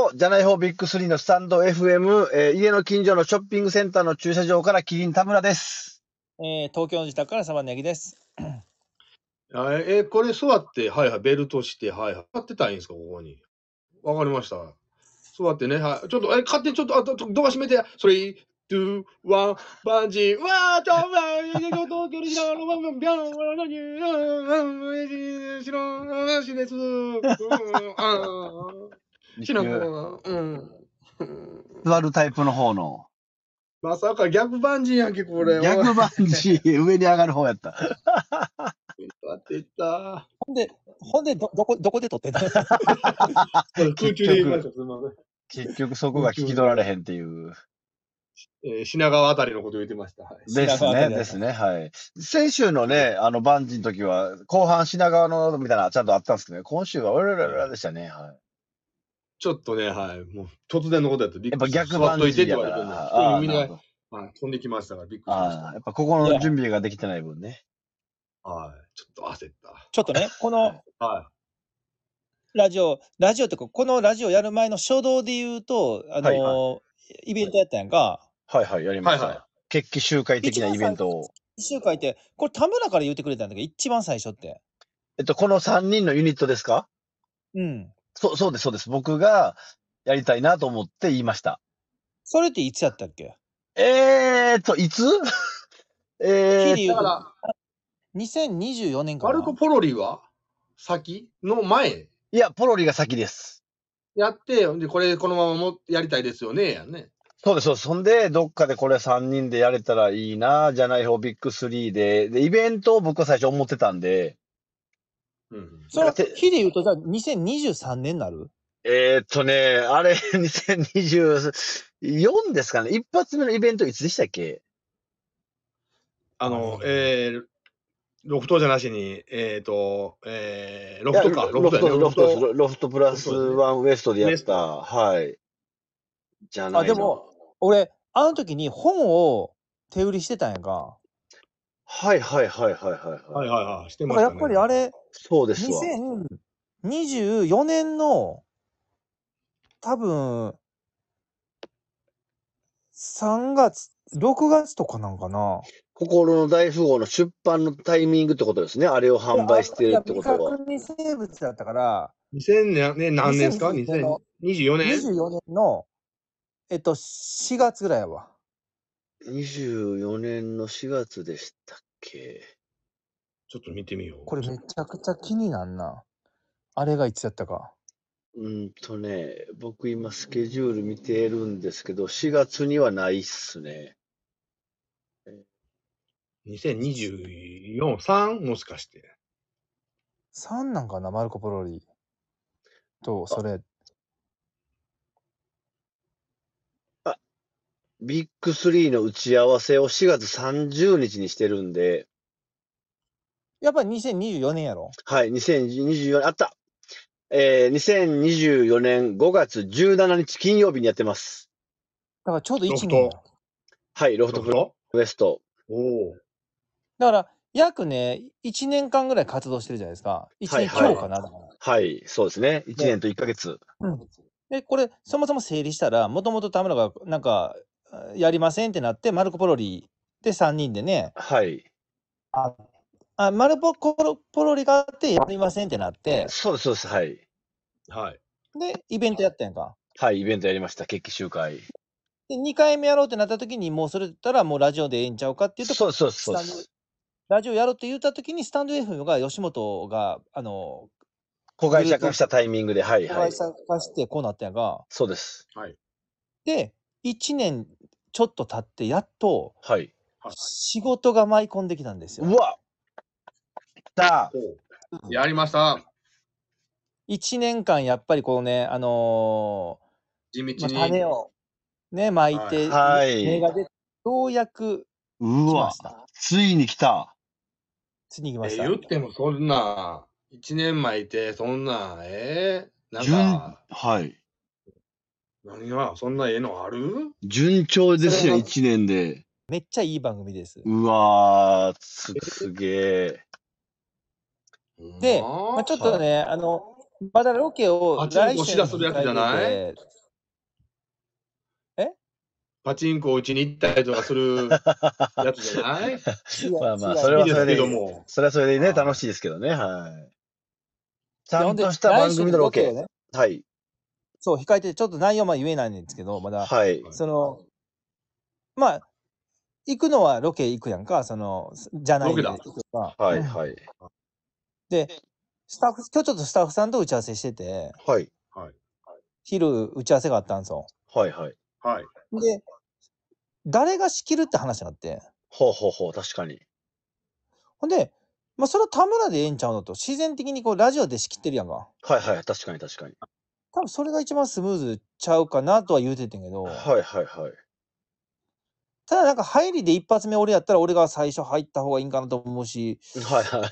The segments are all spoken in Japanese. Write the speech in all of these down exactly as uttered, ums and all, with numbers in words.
も、じゃない方ビッグスリーのスタンド エフエム、えー家の近所のショッピングセンターの駐車場からキリン田村です。 えー東京の自宅からサバンナヤギです。 あえーこれ座って、はいはい、ベルトして、はいはい。座ってたらいいんですか、ここに。わかりました。座ってね、はい。ちょっと、え、勝手にちょっと、あと、ドア閉めて、それ、トゥー、ワン、バンジー、わー、ちょ、わー、東京のしらのバンバン、ビャン、わらなに、うん、しら、しです。うん、あー、しら、うん。 座るタイプの方の。 まさか逆バンジーやんけ、これ。 逆バンジー、上に上がる方やった。 座っていった。 ほんで、ほんでど、どこ、どこで撮ってんのこれ空中で言いました、すみません。 結局そこが聞き取られへんっていう。 えー品川あたりのことを言ってました。はい。 ですね、 品川あたりだですね、はい。先週のね、あの、バンジーの時は、後半品川のみたいなのちゃんとあったんですけどね、今週は俺ららでしたね、はい。 ちょっとね、はい。もう突然のことやったらびっやっぱくりした。 逆バンジー座っといてって言やから、 われてね、 ああ、 人にみんな、 なるほど。 はい、飛んできましたからびっくりしましああ、やた。 っぱここの準備ができてない分ね。 はい。ちょっと焦った。 ちょっとね、このはラジオ、ラジオってか、このラジオやる前の初動で言うと、あのーはいイベントやったやんか。 はいはい、やりい。 ました。 はいはい。 決起集会的なイベントを。 一週間いて、これ田村から言ってくれたんだけど、一番最初って。 えっと、このさんにんのユニットですか？ うん。 そう、そうです、そうです。僕がやりたいなと思って言いました。 それっていつやったっけ？ えーと、いつえー、 日で言うと、 だから、 にせんにじゅうよねんかな。 マルコ・ポロリは先の前いや、ポロリが先です。 やって、で、これこのままもやりたいですよね、やんね。 そうです、そうです。そんで、どっかでこれさんにんでやれたらいいな、じゃない方ビッグスリーで、で、イベントを僕は最初思ってたんで、 うん。 そのだって日で言うと、じゃあにせんにじゅうさんねんになる？ えーっとね、あれ、にせんにじゅうよんですかね。一発目のイベントいつでしたっけ？ あの、 あれえー、ロフトじゃなしに、えっ、ー、と、えー、ロいやフトか、 ロフト、 ロフトやね。 ロフトです。ロフトプラスロフトですねワンウエストでやっウエストた。はい。じゃないの。 あ、でも、俺、あの時に本を手売りしてたんやんか。 はいはいはいはいはい。 ははいい、 はいはい、してだからやっましたね。 ぱりあれ、 そうですわ。 にせんにじゅうよねんの、多分、さんがつ、ろくがつとかなんかな。 心の大富豪の出版のタイミングってことですね。あれを販売してるってことは。 いや、未確認生物だったから、 にせんねん、ね、何年ですか？ にせんにじゅうよねんにせんにじゅうよねん。 にじゅうよねんの、えっと、しがつぐらいやわ。 にじゅうよねんのしがつでしたっけ？ ちょっと見てみよう。 これめちゃくちゃ気になんな。あれがいつやったか。 うんとね、僕今スケジュール見てるんですけど、しがつにはないっすね。 にせんにじゅうよん、さん? もしかして。 さんなんかな、マルコ・ポロリ。と、それ。 ビッグスリーの打ち合わせをしがつさんじゅうにちにしてるんで、 やっぱりにせんにじゅうよねんやろ。 はい、にせんにじゅうよねん、あった。えー、にせんにじゅうよねんごがつじゅうしちにち金曜日にやってます。 だからちょうどいちロフねんや。 ト。 はい、ロフトプロフトウエスト。 おお。 だから、約ね、いちねんかんぐらい活動してるじゃないですか。いちねんはいはい強かな。だからはい、そうですね。いちねんといっかげつ。 うんで、これ、そもそも整理したら、もともと田村が、なんか、やりませんってなって、マルコ・ポロリでさんにんでね、 はい。 あ、あマルコ・ポロポロリがあって、やりませんってなって、 そうです、そうです。はい。 はい。 で、イベントやったやんか。 はい、イベントやりました。決起集会。 で、にかいめやろうってなった時に、もうそれだったら、もうラジオでええんちゃうかっていうと、 そうです、そうです、そうでスタンドす。 ラジオやろうって言った時に、スタンド エフエム が吉本が、あの、 子会社化したタイミングで、はい、はい子会。社化してこうなったやんか。 そうです。 はい。 で、いちねんちょっと経って、やっとはい。 仕事が舞い込んできたんですよ。 うわ来た。 おやりました。 いちねんかんやっぱりこうね、あの地道ーまあ、 に。 種をね、巻いて、 はい芽が出て、ようやくうわ来ました。 ついに来た。 ついに来まえした。 言ってもそんな、一年前いて、そんな、えー、なん順、 か、 はい。 何が、そんなええのある順調ですよ、 それは一年で。 めっちゃいい番組です。 うわー、す、すげえ。 で、まあ、ちょっとね、あの、まだロケをあっちにこう来週にシダするやつじゃない控えてて、 パチンコ打ちに行ったりとかするやつじゃない？ まあまあ、 違うそれはそれ好きですけどで、 も。 それはそれでね、 はい楽しいですけどね、はい。ちゃでほんでんとした番来週の組のロケ。 ロケをね、 はい。 そう、控えて、ちょっと内容は言えないんですけど、まだ、 はい。 その、まあ、行くのはロケ行くやんか、その、じゃないでロケだ。 行くか。 はい、はい。 で、スタッフ、今日ちょっとスタッフさんと打ち合わせしてて、 はい。 はい。 昼打ち合わせがあったんですよ。 はい、はい。 はい。 で、誰が仕切るって話になって、 ほうほうほう、確かに。 ほんで、まあ、それは田村でええんちゃうのと、自然的にこう、ラジオで仕切ってるやんか。 はい、はい、確かに確かに。 多分それが一番スムーズちゃうかなとは言うててんけど、 はい、はい、はい。 ただなんか入りで一発目俺やったら俺が最初入った方がいいんかなと思うし、 はい、はい。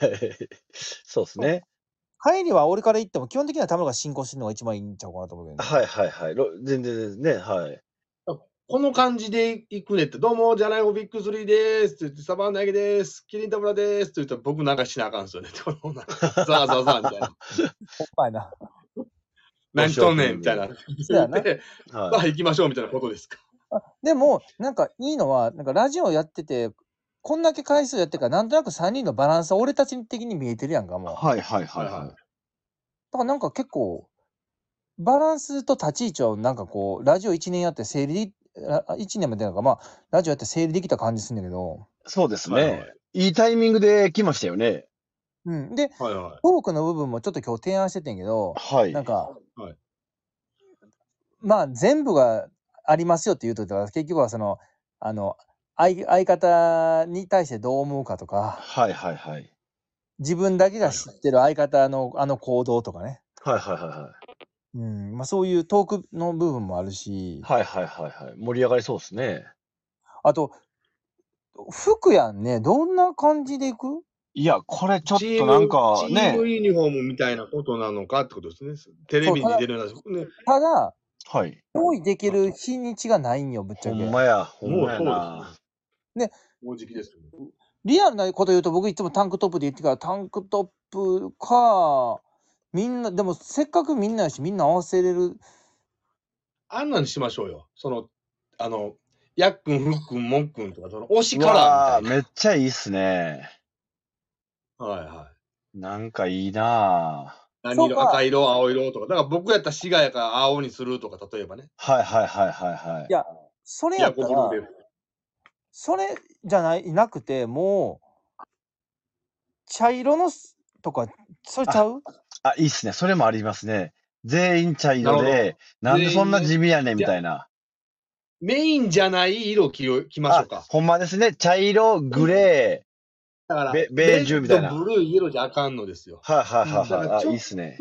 そうですね。 入りは俺から言っても基本的には田村が進行してるのが一番いいんちゃうかなと思うけどね。 はい、はい、はい。ろ全然ですね、はい。 この感じで行くねって、どうも、じゃない方ビッグスリーでーすって言って、サバンナゲでーす、キリン田村でーすって言ったら、僕なんかしなあかんすよね。このなんかザーザーザーみたいな。 ほんまやな。 何とんねんみたいな。 そうやな言って、さあ行きましょうみたいなことですか。 あでも、なんかいいのは、なんかラジオやってて、こんだけ回数やってるから、なんとなくさんにんのバランスは俺たち的に見えてるやんか、もう。 はい、はい、はい、 はいははい。 だからなんか結構、バランスと立ち位置をなんかこう、ラジオいちねんやって整理、あいちねんまでなんかまあ、ラジオやって整理できた感じするんだけど、 そうですはいはね。いいタイミングで来ましたよね。 うん。で、 はいはトークの部分もちょっと今日提案しててんけど、 はい。 なんか、 はいまあ全部がありますよって言うとったら、結局はその、あの、相相方に対してどう思うかとか、 はい、はい、はい。 自分だけが知ってる相方のあの行動とかね。 はい、はい、はい、はい。 うん。まあそういうトークの部分もあるし、 はい、はい、はい、はい。盛り上がりそうですね。 あと、服やんね。どんな感じでいく？ いや、これちょっチーム、 となんかチームね、 ユニフォームみたいなことなのかってことですね。テレビに出るような、ね、 ただ、 はい。 用意できる日にちがないんよ、ぶっちほゃけ。 んまや、ほんもうまやな。 そうですね。 ね。 もうじきですね。 リアルなこと言うと僕いつもタンクトップで言ってから、タンクトップか、みんな、でもせっかくみんなやし、みんな合わせれる。 あんなにしましょうよ。その、あの、やっくん、ふっくん、もっくんとか、その推しうカラーみわー、 たいな。 めっちゃいいっすね。 はいはなんかいいなぁ。 い。何色、 そうか赤色、青色とか。だから僕やったら滋賀やから青にするとか、例えばね。 はいはいはいはいはい。 いや、それいや、 やったら小ブルー、で。 それじゃない、なくて、もう、茶色のすとか、それちゃう？ あ、いいっすね。それもありますね。全員茶なるほど色で、なんでそんな全員ね地味やねんみたいな。 メインじゃない色着よ着ましょあうか。、 ほんまですね。茶色、グレだから、 ベベージュみたいなレッド、ブルー、イエローじゃあかんのですよ。 ー。はいはいはいはい。あ、 だからちょっといいっすね。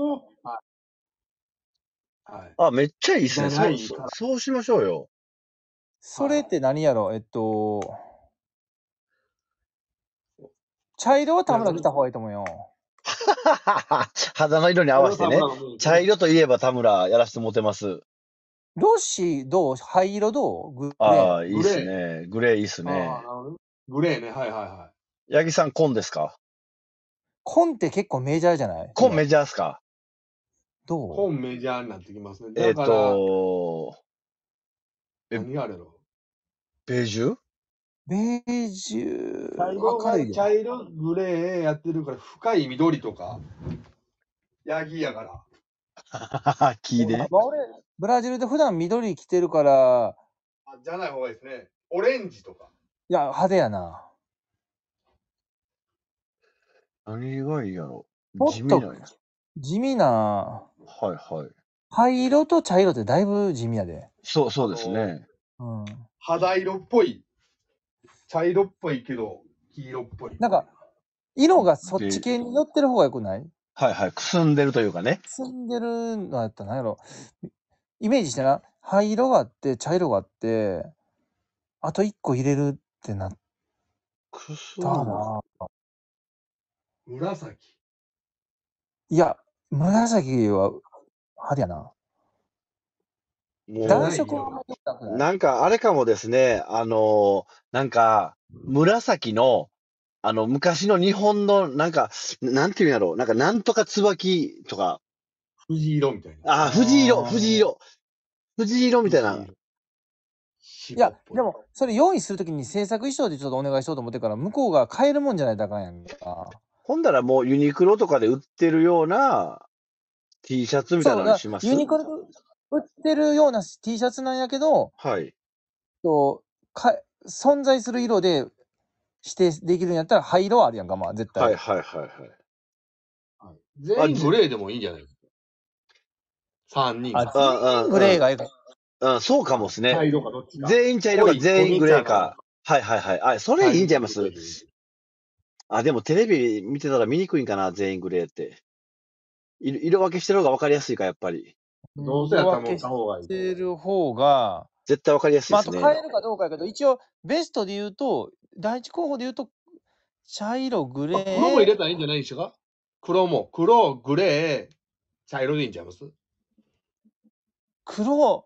はい。はい。 あ、めっちゃいいっすね。そう、 長いそうそうしましょうよ。 それって何やろ？えっと、茶色は田村来た方がいいと思うよ。 肌の色に合わせてね。茶色といえば田村やらせてもてます。 ロッシーどう？灰色どう？グレああ、 ー。 いいっすね。グレーいいっすね。 あーグレーね。はいはいはい。 八木さん、紺ですか？ 紺って結構メジャーじゃない？ 紺メジャーっすか？ どう？ 本メジャーになってきますね。 えっだから、 と、え何があれろ。 ベージュベージュ茶色が明るいで。 茶色、グレーやってるから、深い緑とか、ヤギやから。 木で。 まあ、俺ブラジルで普段緑着てるから、 あじゃない方がいいですね。オレンジとか。 いや派手やな。 何がいいやろ？ もっと地味なんや。 地味な。 はいはい。 灰色と茶色ってだいぶ地味やで。 そう、そうですね。 うん。 肌色っぽい。茶色っぽいけど、黄色っぽい。 なんか色がそっち系に寄ってる方がよくない？ はいはい。くすんでるというかね。 住んでるのやったら何やろ、イメージしてな、灰色があって茶色があってあといっこ入れるってなっくすんたな。 紫。 いや紫は派手やな。 もう、 暖色はあんまり良くなくない？ なんかあれかもですね。あの、なんか、紫の、あの、昔の日本の、なんか、なんていうんやろう。なんか、なんとか椿とか。 藤色みたいな。 あ、藤色、 あー藤色。藤色みたいな。 いや、 白っぽい。 でも、それ用意するときに制作衣装でちょっとお願いしようと思ってから、向こうが買えるもんじゃないとあかんやんか。 ほんだらもうユニクロとかで売ってるような T シャツみたいそう、だなのにしますユニクロで売ってるような T シャツなんやけど、 はい。 とか存在する色で指定できるんやったら灰色はあるやんか、まあ絶対。 はいはいはいはい。 はい、全員グレーでもいいんじゃないですか。さんにん。 あ、全員グレーがいいか。 うん、そうかもですね。 茶色かどっちか。 全員茶色か全員グレーか。 濃はいはいはい。あ、それいいんちゃいます茶色かグレーでいい。 あ、でもテレビ見てたら見にくいんかな、全員グレーって。色色分けしてる方が分かりやすいか、やっぱり。 どうせやったらもう買った方がいいしてる方が、 絶対分かりやすいまあ、 ですね。 あと変えるかどうかやけど、一応、ベストで言うと、第一候補で言うと、茶色、グレー。 黒も入れたらいいんじゃないでしょうか。黒も、黒、グレー、茶色でいいんちゃいます？ 黒、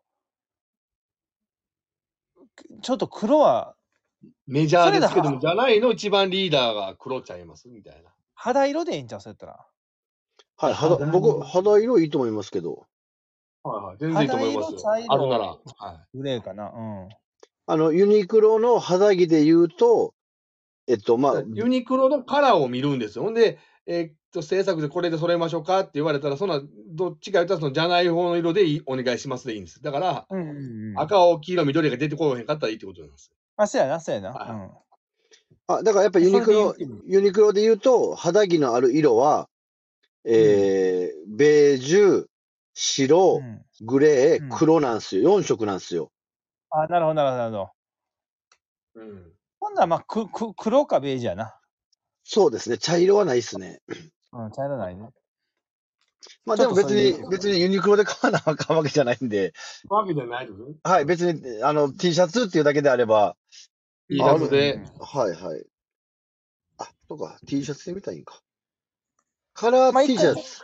ちょっと黒は、 メジャーですけども、じゃないの一番リーダーが黒ちゃいますみたいな。 肌色でいいんちゃう、そうやったら。 はい、肌僕、肌色いいと思いますけど。 はいはい、全然いいと思いますよ。 肌色、茶色あるなら。はい。 グレーかな。うん。 あの、ユニクロの肌着で言うと、えっと、まあ、 ユニクロのカラーを見るんですよ。ほんで、えーっと、制作でこれで揃えましょうかって言われたら、そんな、どっちか言ったら、その、じゃない方の色でいいお願いしますでいいんです。だから、 うんうんうん、 赤、青、黄色、緑が出てこへんかったらいいってことなんですよ。 あ、そうやな、そうやな。 はいうん。 あ、だからやっぱユニクロそれで言う、 ユニクロで言うと、肌着のある色は、えーベージュ、白、 うんグレー、 うん黒なんですよ。よん色なんですよ。 あ、なるほど、なるほど、なるほど。 うん。 ほんなら、まあ、く、く、黒かベージュやな。 そうですね。茶色はないですね。 うん、茶色ないね。 まあでも別にちょっとそれで、 別にユニクロで買わなあかんわけじゃないんで、 わけじゃないですよ。 はい、別に、あの、T シャツっていうだけであれば、 T シャツで、 はいはい。あ、そうか、T シャツで見たらいいんか。カラーまあ T 一回シャツ。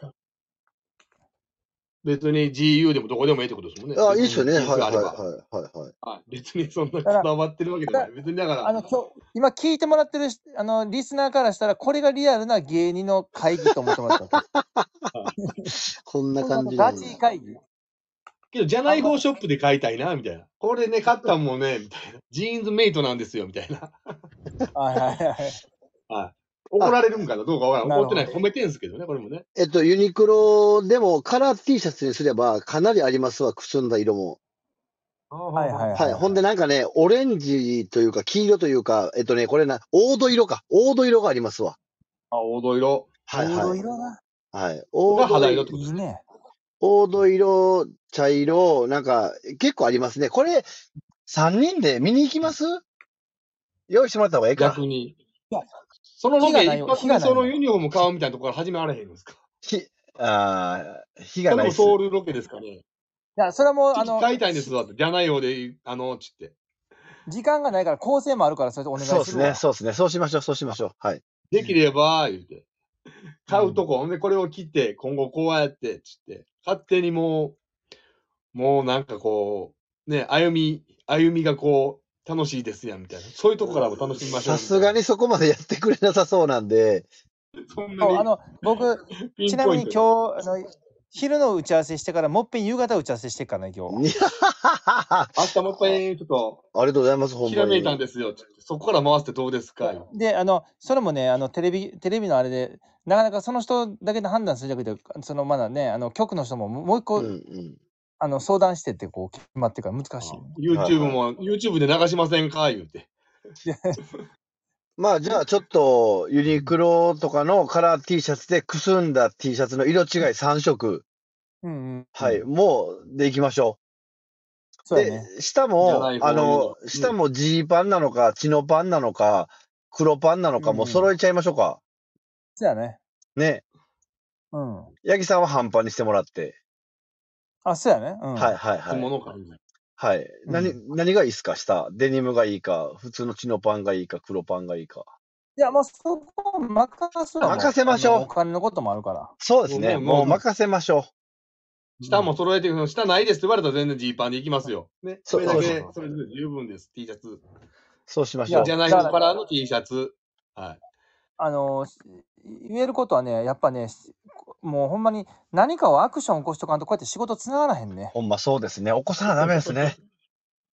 別に ジーユー でもどこでもいいってことですもんね。 あ、いいっすよね。はいはい別に T シャツがあればはいはいはい。 はい、別にそんなこだからだわってるわけじゃない。別にだから、 あの、今日、今聞いてもらってるしあの、リスナーからしたら、これがリアルな芸人の会議と思ってもらったわこんなけ。 感じなんやガチ会議。 けど、じゃない方ショップで買いたいな、みたいな。これね、買ったんもね、みたいな。ジーンズメイトなんですよ、みたいな。 はいはいはい。 はい。怒られるんかなどうかわからん。 なるほど怒ってない。褒めてんすけどね、これもね。 えっと、ユニクロでもカラー T シャツにすればかなりありますわ、くすんだ色も。 はいはいはい。ほんでなんかね、オレンジというか黄色というか、えっとね、これな、黄土色か。黄土色がありますわ。 あ、黄土色。 はい黄土はい。 色な。 はい。 が黄土色肌色って、ことですね。 いいね。 黄土色、茶色、なんか結構ありますね。これ、さんにんで見に行きます？用意してもらった方がいいか。 逆に。 いやそのロケ火がない一発で火がないそのユニフォーム買うみたいなところから始められへんんですか？ ひ、あー、火がそれないっす。 もソウルロケですかね。 いや、それはもう、 ちょっとあの、 買いたいんですわって。じゃないようで、あの、ちって。 時間がないから構成もあるから、それでお願いするわ。 そうですね、そうですね。そうしましょう、そうしましょう。はい。 できれば、言うて。買うとこ、ほんでこれを切って、今後こうやって、つって。勝手にもう、もうなんかこう、ね、歩み、歩みがこう、楽しいですやん、みたいな。そういうとこからも楽しみましょう。 さすがにそこまでやってくれなさそうなんで、 そんなにそうあの、僕、 ピちなみにンポイントで。 今日、あの、昼の打ち合わせしてから、もっぺん夕方打ち合わせしてっからね、今日。 あ明日もっぺん、ちょっと、 りがとうございます、ほんまひらめいたんに。 ですよ。ちょっとそこから回してどうですかよ。 で、あの、それもね、あの、テレビ、テレビのあれで、なかなかその人だけで判断するだけで、その、まだね、あの、局の人ももう一個、 うんうん。 あの、相談してって、こう、決まってるから難しいよね。 YouTube も、YouTube で流しませんか言うて。 まあ、じゃあちょっと、ユニクロとかのカラー T シャツでくすんだ T シャツの色違いさん色、 うんうん。 はい、もう、でいきましょう。で、 そうやね。 下じゃもな、い方あの、 うん下もジーパンなのか、チノパンなのか、黒パンなのか、もう揃えちゃいましょうか。 そうやね。 ね。 うん。 八木さんは半パンにしてもらって。 あ、そうやね。うん。 はいはいいつはい。 もの感じ。 はい。 うん何、何がいいですか下。デニムがいいか、普通のチノパンがいいか、黒パンがいいか。 いや、もうそこ任すわ。もう任せましょうあのお金のこともあるから。 そうですね。 もうもうもう任せましょう。 下も揃えて、下ないですって言われたら全然ジーパンでいきますよ。ね。 そそうれだけそうそう、 それで十分です。T シャツ。 いやそうしましょうじ。ゃないだからのカラーの T シャツ。はい。 あのーし言えることはね、やっぱね、しもうほんまに何かをアクション起こしとかんと、こうやって仕事つながらへんね。 ほんまそうですね。起こさなダメですね。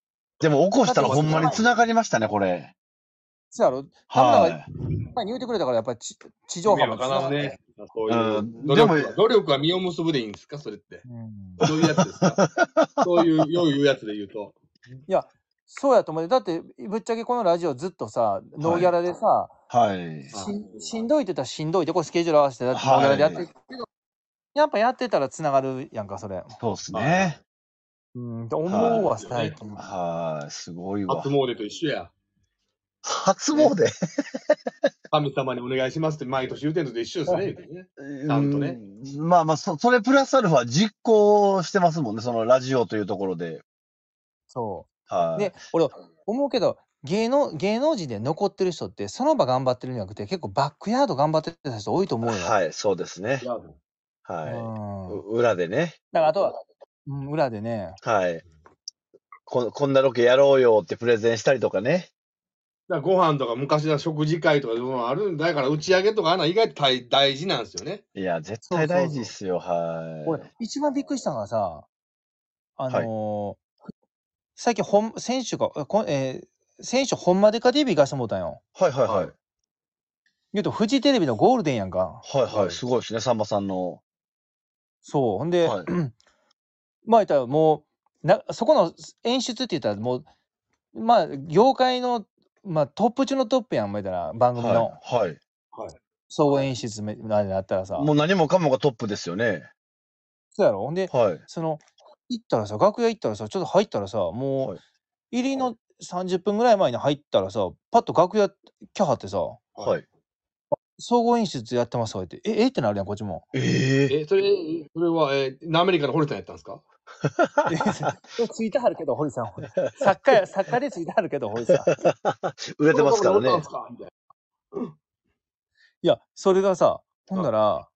でも起こしたらだってほんまに繋がりましたね、これ。 そうやろ多分なんはか、前に言うてくれたから、やっぱり地地上波まで繋がって。 ね。そういううん努力は、 でも努力は実を結ぶでいいんですかそれって。 うんどういうやつですかそういう、よういうやつで言うと。 いや、そうやと思う。だって、ぶっちゃけこのラジオずっとさ、ノーギャラでさ、 はい。 ししんどいって言ったらしんどいって、これスケジュール合わせて、だってノーギャラでやってるけど、やっぱやってたら繋がるやんか、それ。 そうっすね。 うん、と思うわ、最近。 はい。すごいわ初。詣と一緒や。 初詣神様にお願いしますって毎年言うてんのと一緒ですね。言うてねちゃんとね。 うんまあまあ、そそれプラスアルファ実行してますもんね、そのラジオというところで。 そう。 はい。 で、俺、思うけど、芸能芸能人で残ってる人って、その場頑張ってるんじゃなくて、結構バックヤード頑張ってた人多いと思うよ。 はい、そうですね。 いやはい。 うん。 う裏でね。 だからあとは、うん、裏でね。 はい。ここんなロケやろうよってプレゼンしたりとかね。 だからご飯とか昔の食事会とかいうのがあるんだから打ち上げとかあんな意外と大大事なんですよね。 いや、絶対大事っすよ、はい。 俺、一番びっくりしたのがさ、あのー最近本、選手が、えこえー選手ほんまでかデビュー行かしてもうたんよ。 はいはいはい。 言うと、フジテレビのゴールデンやんか。 はいははいい、すごいですね、さんまさんの。 そう。ほんで、 はいまあ言ったらもう、なそこの演出って言ったらもう、まあ、業界の、まあ、トップ中のトップやん、まあ言ったら、番組のはい。はい。 総合演出めまでなったらさ。 もう何もかもがトップですよね。 そうやろ。ほんで、 はい。 その、行ったらさ、楽屋行ったらさ、ちょっと入ったらさ、もう、 はい。 入りのさんじゅっぷんぐらい前に入ったらさ、パッと楽屋キャハってさ、 はい。 総合演出やってますわって、え、えってなるやん、こっちも。 えええ、それ、それは、えー、アメリカの堀さんやったんですかえついてはるけど、堀さん。作家や、作家でついてはるけど、堀さん。 売れてますからねどこどこ。おったんすかみたいいや、それがさ、ほんなら、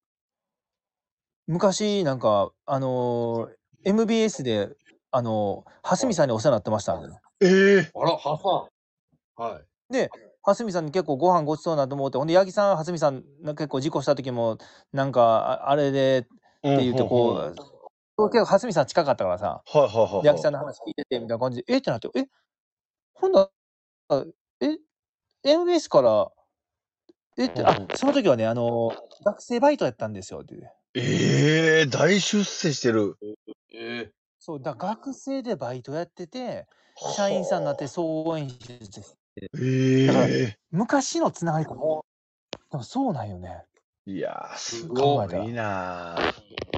昔、なんか、あのー エムビーエス で、あのー、蓮見さんにお世話になってました。 ええな。あら、ハさん。はい。 で、蓮見さんに結構ご飯ごちそうなと思って、ほんで、八木さん、蓮見さん、な結構事故した時も、なんか、ああれで、って言って、こう、結構蓮見さん近かったからさ、 はいはいはいはい。 八木さんの話聞いてて、みたいな感じで、えってなって、えほんなら、え エムビーエス から、えって、あ、その時はね、あのー学生バイトやったんですよっていう。 ええ大出世してる。 えそう、だから学生でバイトやってて、社員さんになって総合演出して、 えだからえ昔のつながりかも。でもそうなんよね。 いやー、すすごごいいなー。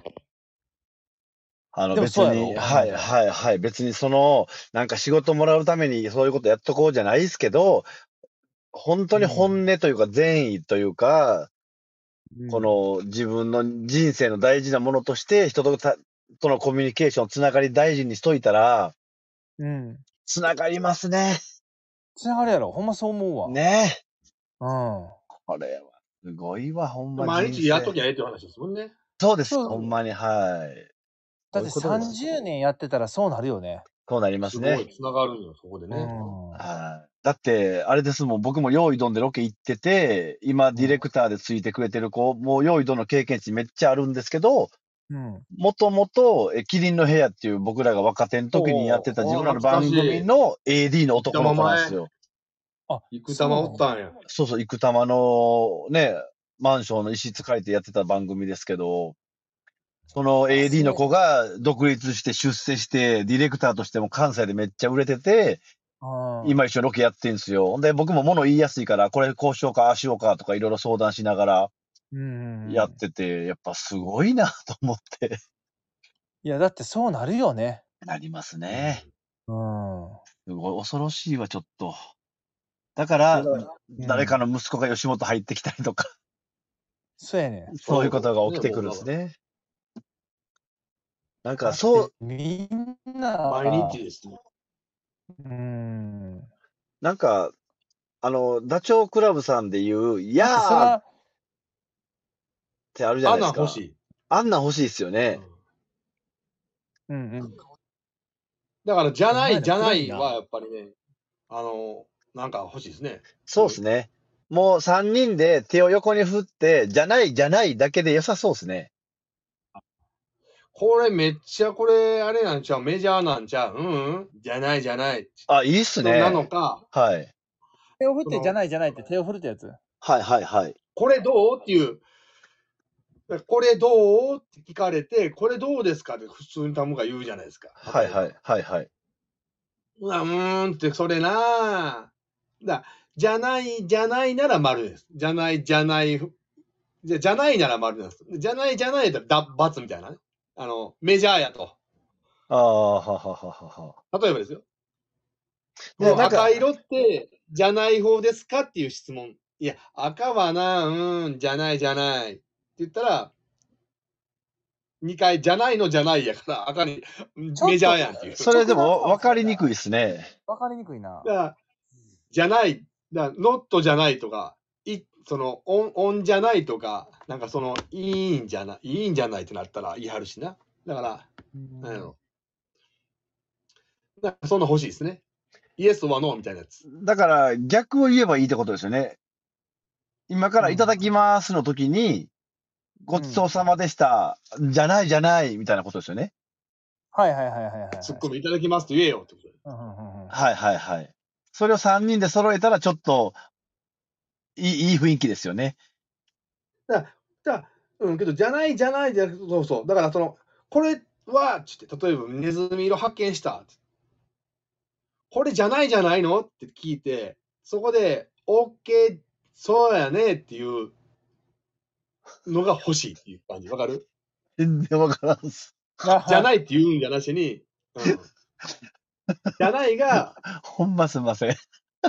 あの別でもそうやろに、はい考えたらはいはい。別にその、なんか仕事もらうためにそういうことやっとこうじゃないですけど、本当に本音というか善意というか、 うんこの自分の人生の大事なものとして人とたとのコミュニケーション、つながり大事にしといたら、 うん。 つながりますね。 つながるやろ。ほんまそう思うわ。 ね。 うん。 これは、すごいわ、ほんま毎日やっときゃ。 ゃええっていう話ですもんね。 そうです、 そうほんまに、はい。 だってそういうことですさんじゅうねんやってたらそうなるよね。 そうなりますすね。 ごい、つながるんよ、そこでね。 うん。 はい。だって、あれですもん、僕も用意どんでロケ行ってて、今ディレクターでついてくれてる子、もう用意どんの経験値めっちゃあるんですけど、 うん。 もともと、えキリンの部屋っていう僕らが若手の時にやってたおー自分らの番組の エーディー の男の子なんですよ。 あ、 生玉おったんや。 そうそう、生玉のね、マンションの一室借りてやってた番組ですけど、その エーディー の子が独立して出世して、ディレクターとしても関西でめっちゃ売れてて、 うん。 今一緒にロケやってんすよ。で、僕も物言いやすいから、これこうしようか、ああしようかとかいろいろ相談しながらうんうん。 やってて、やっぱすごいなと思って。 いや、だってそうなるよね。 なりますね。 うん。 すごい恐ろしいわ、ちょっと。だから、 うん誰かの息子が吉本入ってきたりとか、 そうやねん。 そういうことが起きてくるんですね。なんか、そう、 だってみんな、 毎日ですね。 うん。 なんか、あの、ダチョウ倶楽部さんで言う、やだってそーっら、 てあるじゃあなんいですか。 なん欲しい。 あんなん欲しいですよね。 うんうんうん。 だから、じゃない、 お前らじゃない暗いなはやっぱりね、あの、なんか欲しいですね。 そうですね。もうさんにんで手を横に振って、じゃない、じゃないだけで良さそうですね。 これめっちゃこれ、あれなんちゃう、メジャーなんちゃう、うん、うん、じゃないじゃない。 あ、いいっすね。 なのか、 はい。 手を振ってじゃないじゃないって手を振るってやつ。 はいはいはい。 これどうっていう、これどうって聞かれて、これどうですかって普通にタムが言うじゃないですか。 はいはいはいはい。 うわ、うーんって、それなぁ。だじゃない、じゃないなら丸です。じゃない、じゃない、じゃじゃないなら丸なんです。じゃない、じゃないだだ×みたいなね。あの、メジャーやと。 ああ、ははははは。 例えばですよ。 でなんか赤色って、じゃない方ですかっていう質問。いや、赤はな、うーん、じゃない、じゃない。って言ったら、にかい、じゃないのじゃないやから、赤に、メジャーやんっていう。 それでも分かりにくいですね。 わかりにくいな。 だからじゃない、だノットじゃないとか、いそのオン、オンじゃないとか、なんかその、いいんじゃない、いいんじゃないってなったら言い張るしな。だから、 うんなんやろ。だからそんな欲しいですね。イエスはノーみたいなやつ。 だから逆を言えばいいってことですよね。今からいただきますの時に、ごちそうさまでした、じゃないじゃないみたいなことですよね。 はいはいはいはいはい。 ツッコミいただきますと言えよってことで。 うんうんうんうん。 はいはいはい。それをさんにんで揃えたらちょっといいいい雰囲気ですよね。 だから、だうん、けど、じゃないじゃないじゃ、そうそう。だからその、これは、つって、例えばネズミ色発見した。これじゃないじゃないのって聞いて、そこで、OK、そうやねっていうのが欲しいっていう感じ。わかる？ 全然わからんす。 じゃないって言うんじゃなしに、うん。じゃないが、 ほんますんません。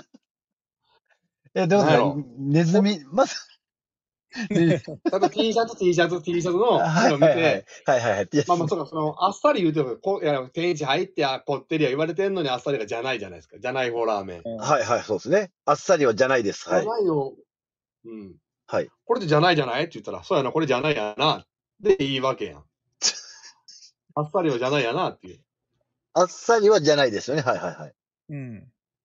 え、どうですかなんやろネズミ、まず、ねただ T シャツ、T シャツ、T シャツの、 はないんか見はいはい。 て、 はいはいはい。 まあまあ、そうか、その、あっさり言うても、こいや天一入ってや、こってりや言われてんのにあっさりがじゃないじゃないですか。じゃない方ラーメン。 はいはい、そうですね。あっさりはじゃないです。 じゃはい。 ないよ。うん。 はい。 これでじゃないじゃないって言ったら、そうやな、これじゃないやな。で、いいわけやん。あっさりはじゃないやなっていう。 あっさりはじゃないですよね。はいはいはい。 うん。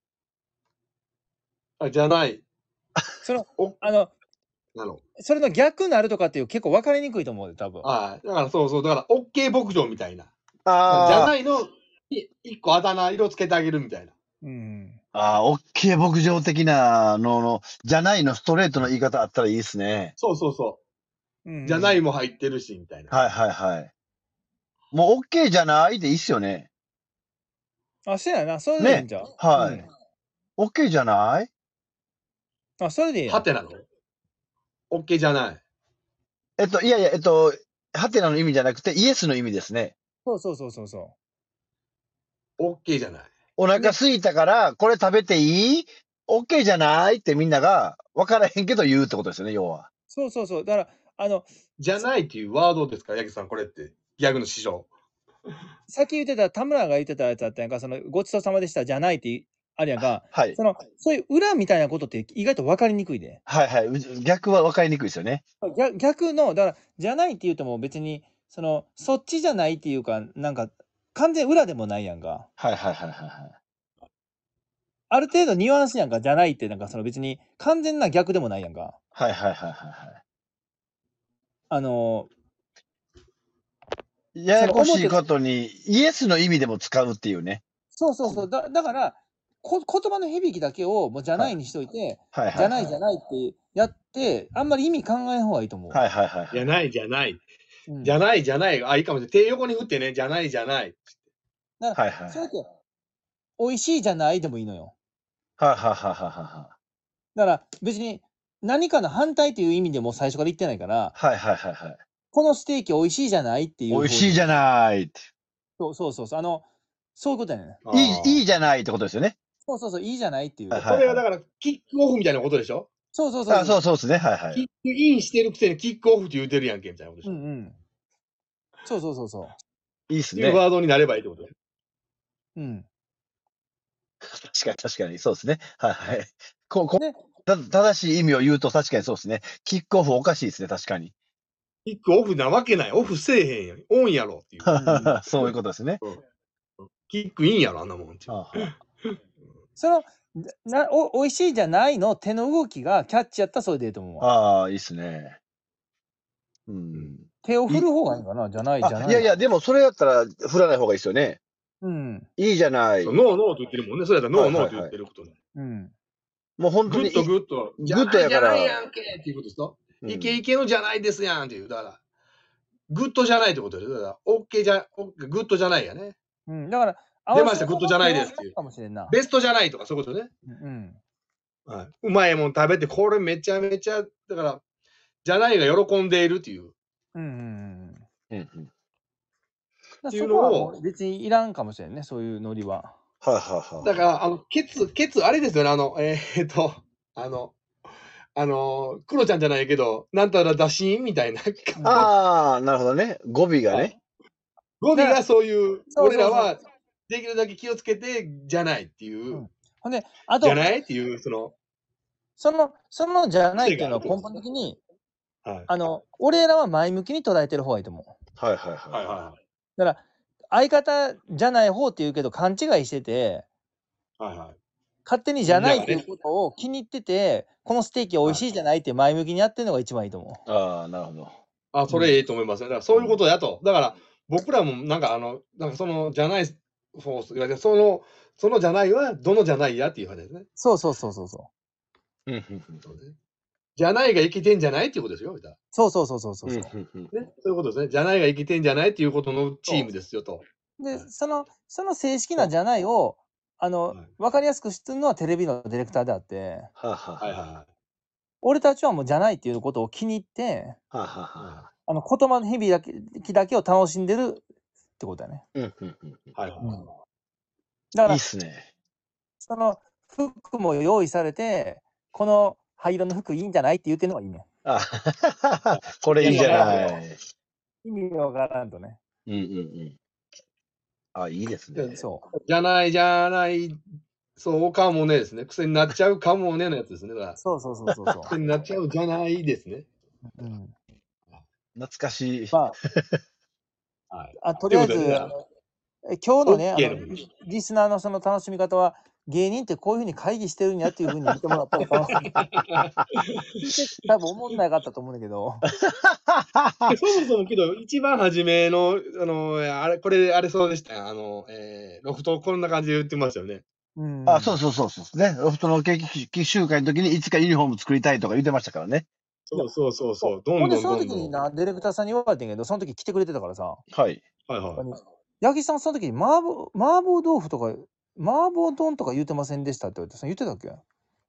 あじゃない。 そのお、 あの、 なの。 それの逆なるとかっていう結構分かりにくいと思うよ、多分。 はい。だからそうそう、だから、OK 牧場みたいな。 ああ。 じゃないの、い一個あだ名色つけてあげるみたいな。 うん。 ああ、オッケー牧場的なのの、じゃないのストレートの言い方あったらいいですね。 そうそうそうう。 ん。 じゃないも入ってるし、みたいな。 はいはいはい。もうオッケーじゃないでいいっすよね。 あ、そうやな。それでいいんじゃう。 はい。 うんオッケーじゃないあ、それでいいやん。 はてなの ?OK じゃない。 えっと、いやいや、えっと、ハテナの意味じゃなくて、イエスの意味ですね。 そうそうそうそうそ OK じゃない。 お腹空いたから、これ食べていいオッケーじゃないってみんなが分からへんけど言うってことですよね、要は。 う。そうそうそう。だから、あの、 じゃないっていうワードですか、八木さん、これって。ギャグの師匠。 さっき言ってた、田村が言ってたやつあったやんか、その、ごちそうさまでしたじゃないってあるやんか、 はいそ。の、そういう裏みたいなことって意外と分かりにくいで。 はいはい。う逆は分かりにくいですよね。 逆逆の、だから、じゃないって言うとも別に、その、そっちじゃないっていうか、なんか、完全裏でもないやんか。 はいはいはいはいはい。 ある程度ニュアンスやんか、じゃないって、なんかその別に完全な逆でもないやんか。 はいはいはいはいはい。 あのややこしいことに、イエスの意味でも使うっていうね。 そうそうそう。だだからこ、言葉の響きだけをもうじゃないにしといて、 はいはいはい。 じゃないじゃないってやって、あんまり意味考えん方がいいと思う。 はいはいはいはい。 じゃない、じゃない。 うんじゃない、じゃない。あ、いいかもしれない。手横に振ってね、じゃない、じゃない。 だからはいはいそれって、美味しいじゃないでもいいのよ。 はいはいはいはいはだから別に何かの反対という意味でも最初から言ってないから、 いはいはいはいはい。 このステーキ美味しいじゃないっていう。 美味しいじゃないって。 そうそうそうそう。あの、そういうことやね。 いい、いいじゃないってことですよね。 そうそうそう、いいじゃないっていう。 はいそれはだから、キックオフみたいなことでしょ？ そうそうそう。 あ、そうそうですね。はいはい。 キックインしてるくせにキックオフって言うてるやんけ、みたいなことでしょ？ うんうん。そうそうそうそいいっすっていうね。 ワードになればいいってことね。 う。うん。 確かに確かに。そうですね。はいはい。こう、こねた正しい意味を言うと確かにそうですね。キックオフおかしいですね。確かに。 キックオフなわけない。オフせえへんやん。オンやろっていう。 そういうことですね。 キックインやろ、あんなもん。 はあはあその、なお美味しいじゃないの手の動きがキャッチやったらそれでいいと思うわ。 ああ、いいっすね。 うん。 手を振いる方がいいんかなじゃない、じゃあ、 ない。 いやいや、でもそれやったら振らない方がいいですよね。 うん。 いいじゃない。 そうノーノーと言ってるもんね。それやったらノーノーと言はいはいはい。 ってることね。 うん。 もう本当にい、 グッドグッド。じグッドゃないじゃやから、 ないやんけっていうことですと。 うん。 イケイケのじゃないですやんっていう。だから、グッドじゃないってことです。だから、オッケーじゃ、オッケーグッドじゃないやね。 うん。だから、合出ました、 わせ技グッドじゃないです手を振るっていう。 かもしれんな。 ベストじゃないとかそういうことね。 うん。 はい。うまいもん食べて、これめちゃめちゃ、だから、じゃないが喜んでいるっていう。 うんうんうん。 うんうん。 っていうそこはのをもう別にいらんかもしれんね、そういうノリは。 はいはいはい。 だから、あの、ケツ、ケツ、あれですよね、あの、えーっと、あの、あの、クロちゃんじゃないけど、なんたら打診みたいな。 ああ、なるほどね。語尾がね。 語尾がそういう、 そうそうそう俺らはできるだけ気をつけて、じゃないっていうう、 んほんで、あとじゃ、ないっていう、その、 その、そのじゃないっていうのは根癖があるってこと本的に、 はい。 あの、俺らは前向きに捉えてる方がいいと思う。 はいはいはいはい。 はだから、相方じゃない方って言うけど勘違いしてて、 いはい。はいはい。 勝手にじゃないってみんながねいうことを気に入ってて、このステーキ美味しいじゃないって前向きにやってるのが一番いいと思う。 ああ、なるほど。 あ、それいいと思いますね。だからそういうことやと。だから、僕らもなんかあの、なんかその、じゃない、そう、その、そのじゃないは、どのじゃないやっていう話ですね。 そうそうそうそうそう。 うんうんうん。 そうねじゃないが生きてんじゃないっていうことですよ、みたいそうそうそうそうそう。 うんうんうん。 な。ね。そういうことですね。じゃないが生きてんじゃないっていうことのチームですよと。 で、その、その正式なじゃないを、あのはい、 わかりやすく知ってるのはテレビのディレクターであって、 はあ、はあははいはいはい。 俺たちはもうじゃないっていうことを気に入って、 あ、はあはあはあ。 あの、言葉の響きだけを楽しんでるってことだね。 うんうんうん。 はいはい。 うんだからいいっ、すね。 その服も用意されて、この灰色の服いいんじゃないって言ってるのがいいね。 あこれいいじゃない。 意味わからんとね。 うんうんうん。あ、いいですね。 そう。 じゃないじゃない、そうかもねですね。癖になっちゃうかもねのやつですね。だからそうそうそうそうそ癖になっちゃうじゃないですね。 う。うん。 懐かしい。 まあ、 はい。 あとりあえず、 ということでねあのえ今日のね、あ OK ののリリスナーのその楽しみ方は、芸人ってこういうふうに会議してるんやっていうふうに見てもらったら楽しい。多分思んなかったと思うんだけど。 そもそもけど、一番初めの、あの、あれ、これ、あれそうでしたよ。あの、えー、ロフトこんな感じで言ってましたよね。 うん、 あ、そうそうそうそうね。ロフトのケーキ集会の時にいつかユニフォーム作りたいとか言ってましたからね。 そうそうそうそう。どほんで、 んどんそのどんどん。 時にな、ディレクターさんに言われてんけど、その時来てくれてたからさ、 はい。 はいはい。 八木さんその時に麻婆、麻婆豆腐とか、麻婆丼とか言うてませんでしたって言われて、その言ってたっけ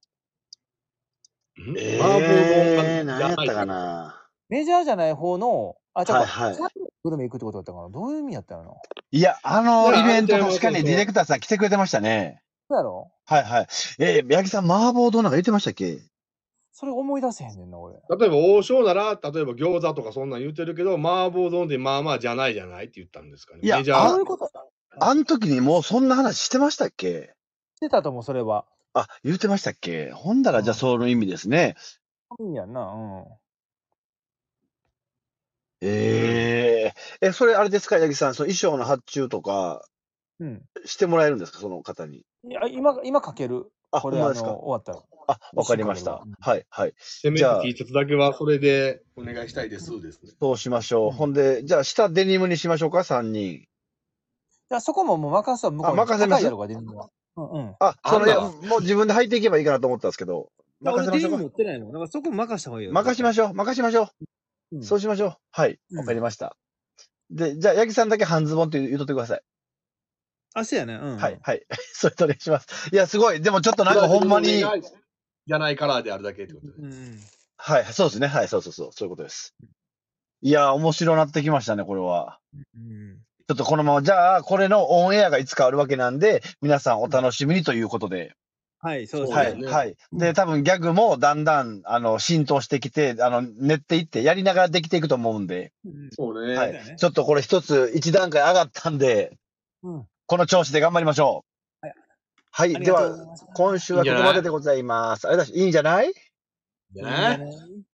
んえ麻婆ー、 丼が何やったかな。 メジャーじゃない方の、あ、ちゃうか、 はいはいサービスグルメ行くってことだったかな。どういう意味やったのいや、あのいやイベントあれちゃいます確かにディレクターさん来てくれてましたね。 そうやろはいはい。えー、八木さん、麻婆丼なんか言ってましたっけ？ それ思い出せへんねんな、俺。 例えば王将なら、例えば餃子とかそんなん言ってるけど、麻婆丼でまあまあじゃないじゃないって言ったんですかね。 いやメジャー。 あそういうことあの時にもうそんな話してましたっけ？ してたと思う、それは。 あ、言ってましたっけ？ほんだらじゃあその意味ですね。 いいんやんな、うん。 えええ、それあれですか、八木さん、その衣装の発注とかうん。 してもらえるんですか？その方に。 いや、今、今かける。 あ、 これ、あの、 ほんまですか？ 終わったら。 あ、わかりました一緒に。 はいはい。 せめてじゃあ T シャツだけはそれでお願いしたいですですね。 そうしましょう。 うんほんで、じゃあ下デニムにしましょうか、さんにん。 いや、そこももう任すわ、向こうに。 あ任せます高いやろがデニムは。うんうん。 あ、その、いや、 あんなもう自分で履いていけばいいかなと思ったんですけど。任せましょうか。 持ってないもん。だからそこ任した方がいいよ。 任しましょう。任しましょう。 うんそうしましょう。はい。 うんわかりました。で、じゃあ、八木さんだけ半ズボンって言うとってください。 あ、そうやね。うん、うん。 はい、はい。それとお願いします。いや、すごい。でもちょっとなんかほんまに、 じゃないカラーであるだけってことで。 うんうん。 はい、そうですね。はい、そうそうそう。そういうことです。いや、面白なってきましたね、これは。 うん。 ちょっとこのまま、じゃあ、これのオンエアがいつかあるわけなんで、皆さんお楽しみにということで。 はい、そうですはい、 そうだよねはい。で、多分ギャグもだんだん、あの、浸透してきて、あの、練っていって、やりながらできていくと思うんで、 うんそうね。 はいだね。 ちょっとこれ一つ、一段階上がったんで、 うん。 この調子で頑張りましょう。 はい。 はい。ではありがとうございま、した今週はここまででございます。あれだし、いいんじゃない？ じゃないいいんじゃない